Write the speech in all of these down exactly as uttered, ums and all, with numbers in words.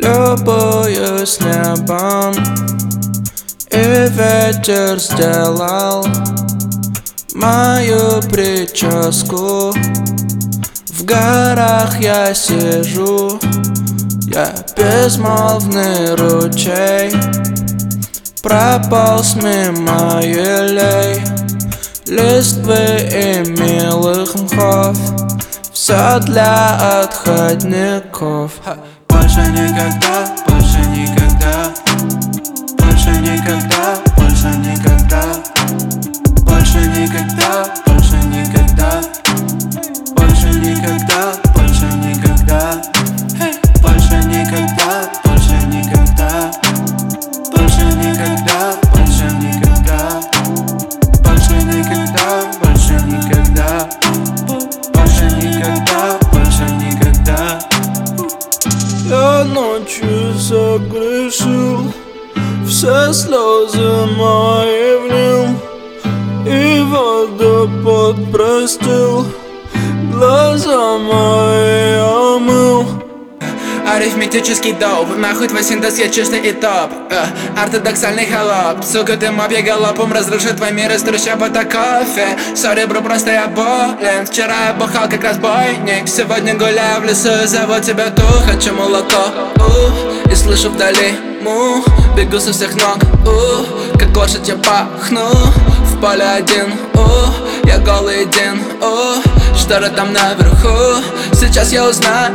Любуюсь небом, и ветер сделал мою прическу. В горах я сижу, я безмолвный ручей, прополз мимо елей, листвы и милых мхов. Все для отходников. Больше никогда, больше никогда, больше никогда, больше никогда, больше никогда, больше никогда, больше никогда, больше никогда, больше никогда, больше никогда, больше никогда, больше никогда, больше никогда, больше никогда, больше никогда, больше никогда. Я ночью согрешил, все слезы мои влил, и водопад простил, глаза мои омыл. Арифметический доп, нахуй твой синтез, я чистый и топ. э, Ортодоксальный холоп, сука, ты моб, я галопом разрушу твой мир из трущоб, это кофе. Сори, бро, просто я болен. Вчера я бухал как разбойник, сегодня гуляю в лесу и зову тебя тут. Хочу молоко, у, и слышу вдали му. Бегу со всех ног, у, как лошадь я пахну. В поле один, у, я голый один, у. Что же там наверху, сейчас я узнаю.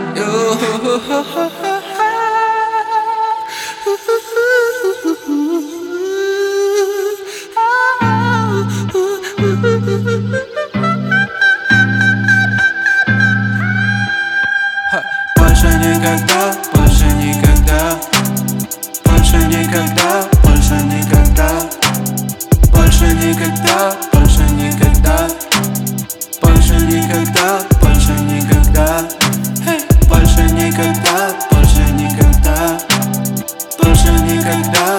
Больше никогда, больше никогда, больше никогда, больше никогда, больше никогда, больше никогда, больше никогда, больше никогда, больше никогда, больше никогда, больше никогда.